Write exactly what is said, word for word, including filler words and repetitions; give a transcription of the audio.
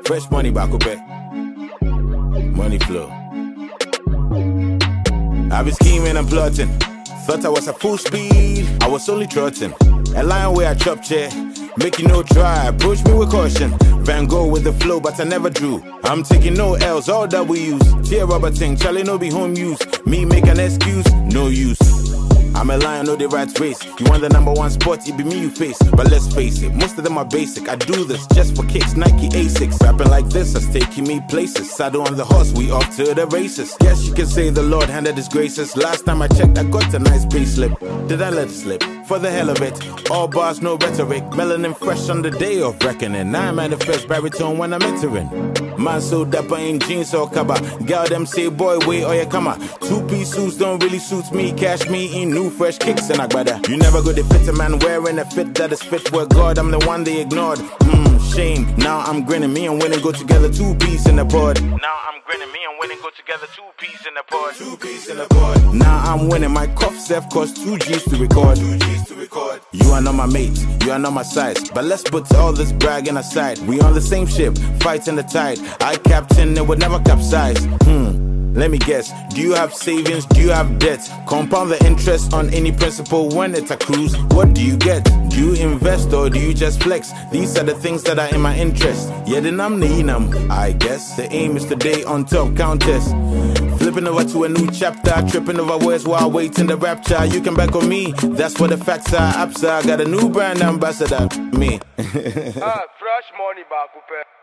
Fresh money back up. Money flow. I been scheming and plotting. Thought I was at full speed, I was only trotting. A lion where I chop chair, make you no try, approach me with caution. Van Gogh with the flow, but I never drew. I'm taking no L's, all W's. Tear rubber thing, Charlie no be home use. Me make an excuse, no use. I'm a lion, know the right race. You want the number one spot, it be me you face. But let's face it, most of them are basic. I do this just for kicks, Nike Asics. Rapping like this, that's taking me places. Saddle on the horse, we off to the races. Yes, you can say the Lord handed his graces. Last time I checked, I got a nice pay slip. Did I let it slip? For the hell of it. All bars, no rhetoric. Melanin fresh on the day of reckoning. Now I manifest baritone when I'm entering. Man so dapper in jeans or cover. Girl them say boy wait or you come out. Two-piece suits don't really suit me. Cash me in new fresh kicks and agbada. You never go to fit a man wearing a fit that is fit for God. I'm the one they ignored. Mmm, shame. Now I'm grinning. Me and winning go together. Two-piece in the pod. Now I'm grinning. Me and winning go together. Two-piece in the pod. Two-piece in the pod. Now I'm winning. My cuff self cost two G's to record. Two G's to record. You are not my mate. You are not my size. But let's put all this bragging aside. We on the same ship, fighting the tide. I captain, it would never capsize. Hmm, let me guess. Do you have savings? Do you have debts? Compound the interest on any principal when it's a cruise. What do you get? Do you invest or do you just flex? These are the things that are in my interest. Yeah, then I'm the enum, I guess. The aim is to stay on top, countess. Flipping over to a new chapter, tripping over words while waiting the rapture. You can back on me, that's what the facts are. Apps are, got a new brand ambassador, me. Ah, fresh money back up.